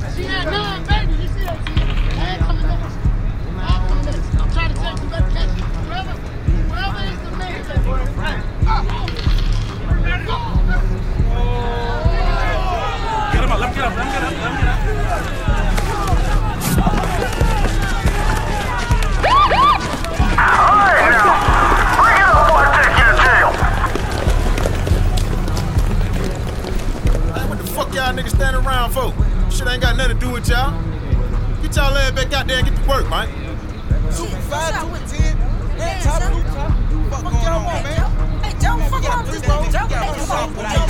She had 9 babies. You see that? I ain't coming next. I'm trying to take you back to catch whoever is the man. Get him up, let him get up, let him get up, let him get up. What the fuck y'all niggas standing around for? Shit ain't got nothing to do with y'all. Get y'all ass back out there and get to work, man. 2, 5, 2, 10. Man, top. Fuck y'all want, man? Hey, Joe, fuck off this road. Joe, hey, come on.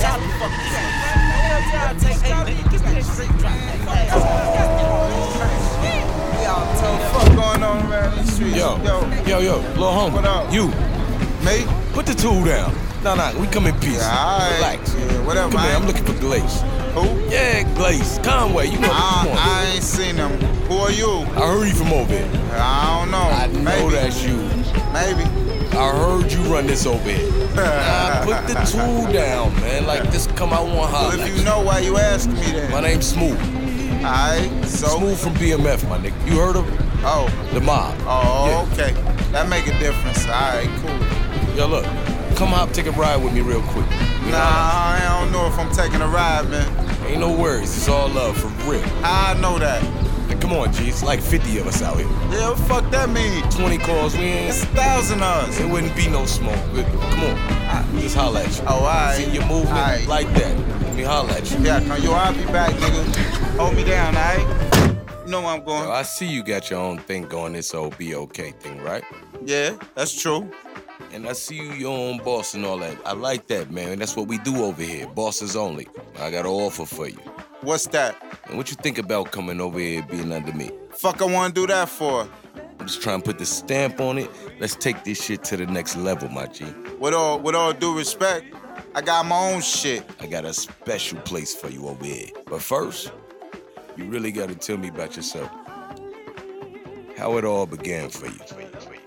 Fuck going on around these streets? Yo, little homie. What up? You, Mate? put the tool down. Nah, we come in peace. Yeah, alright. Relax. Yeah, whatever, Come here, man. I'm looking for Glaze. Who? Yeah, Glaze. Conway, you know. Come on. I ain't seen them. Who are you? I heard you from over here. I don't know. I know Maybe. that's you. Maybe. I heard you run this over here. Nah, put the tool down, man. Like this come out one Well, holler. if you know, why you asking me then? My name's Smooth. Alright, so? Smooth from BMF, my nigga. You heard of Oh. the mob? Oh, Yeah. okay. That make a difference. Alright, cool. Yo, look. Come hop, take a ride with me real quick. Nah, I don't know if I'm taking a ride, man. Ain't no worries. It's all love, for real. How I know that? Now, come on, G. It's like 50 of us out here. Yeah, what the fuck that mean? 20 calls, we It's ain't. 1,000 of us. It wouldn't be no smoke. But come on. Just holla at you. Oh, alright. See your movement Alright. like that. Let me holla at you. Yeah, come, yo, I'll be back, nigga. Hold me down, alright? You know where I'm going. Yo, I see you got your own thing going, this whole BOK thing, right? Yeah, that's true. And I see you your own boss and all that. I like that, man. That's what we do over here. Bosses only. I got an offer for you. What's that? And what you think about coming over here being under me? Fuck I wanna do that for? I'm just trying to put the stamp on it. Let's take this shit to the next level, my G. With all due respect, I got my own shit. I got a special place for you over here. But first, you really got to tell me about yourself. How it all began for you.